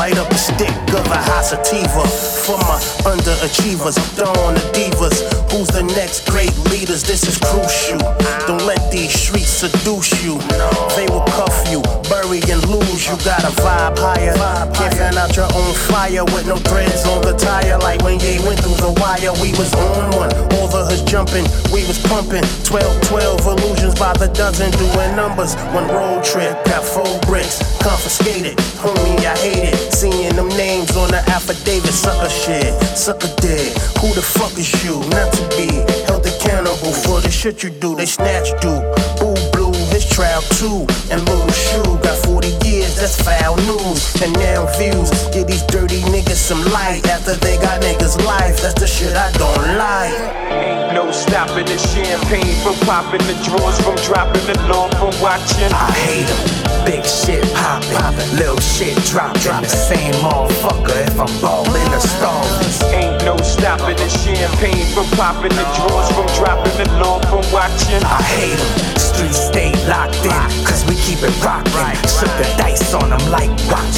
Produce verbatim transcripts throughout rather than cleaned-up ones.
Light up the stick of a high sativa for my underachievers. Throwing the divas. Who's the next great leaders? This is crucial. Don't let these streets seduce you. They will cuff you, bury and lose. You gotta vibe higher. Can't fan out your own fire with no threads on the tire. Like when Ye went through the wire, we was on one. All the hoods jumping, we was pumping. Twelve, twelve illusions by the dozen, doing numbers. One road trip, got four bricks, confiscated. Homie, I hate it. Seeing them names on the affidavit. Sucker shit, sucker dead. Who the fuck is you? Not to be held accountable for the shit you do. They snatched you. Ooh, blue, his trial too. And Little Shoe got forty years, that's foul news. And now views give these dirty niggas some light after they got niggas' life. That's the shit I don't like. Ain't no stopping the champagne from popping, the drawers from dropping, the law from watching. I hate 'em. Big shit poppin', little shit droppin'. The same motherfucker if I'm ballin' or stallin'. Ain't no stopping the champagne from popping, the drawers from dropping, the law from watching. I hate 'em. Streets stay locked in, cause we keep it rockin'. Shook the dice on them like watch.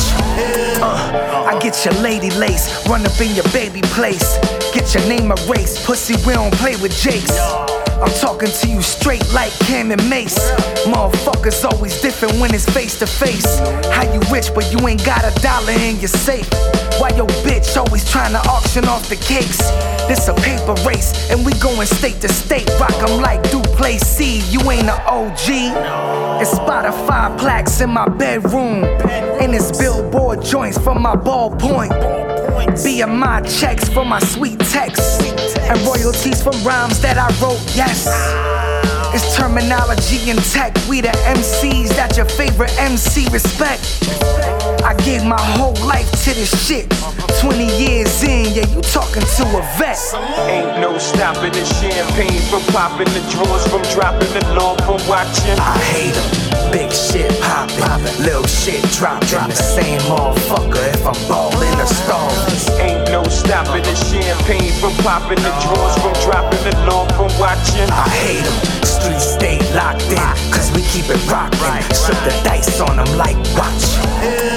Uh, I get your lady lace, run up in your baby place. Get your name erased, pussy, we don't play with jakes. I'm talking to you straight like Cam and Mace. Motherfuckers always different when it's face to face. How you rich but you ain't got a dollar in your safe? Why your bitch always trying to auction off the cakes? This a paper race and we going state to state. Rock 'em like Duplessis, you ain't a O G. It's Spotify plaques in my bedroom, and it's billboard joints from my ballpoint. B M I checks for my sweet texts, and royalties from rhymes that I wrote, yes. It's terminology and tech, we the M Cs that your favorite M C respect. I gave my whole life to this shit. Twenty years in, yeah, you talking to a vet. Ain't no stopping the champagne from popping, the drawers from dropping, the law from watching. I hate 'em. Big shit poppin', little shit droppin'. The same motherfucker if I'm ballin' or stallin'. Ain't no stopping the champagne from popping, the drawers from dropping, the law from watching. I hate 'em. Streets stay locked in, cause we keep it rockin'. Shook the dice on them like watch.